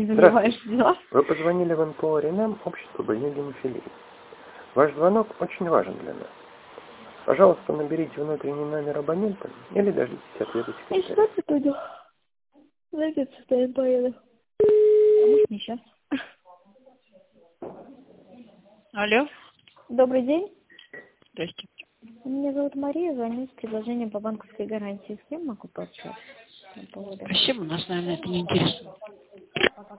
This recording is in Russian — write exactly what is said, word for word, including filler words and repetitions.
Забиваешь дела? Вы позвонили в эн пэ о «Ренам», общество больных гемофилии. Ваш звонок очень важен для нас. Пожалуйста, наберите внутренний номер абонента или дождитесь ответа И секретаря. что ты пойду? Зайдет, стоит, поеду. А может, не сейчас. Алло. Добрый день. Здрасте. Меня зовут Мария, звоню с предложением по банковской гарантии. С кем могу пообщаться по поводу? Спасибо, нас, наверное, это не интересует.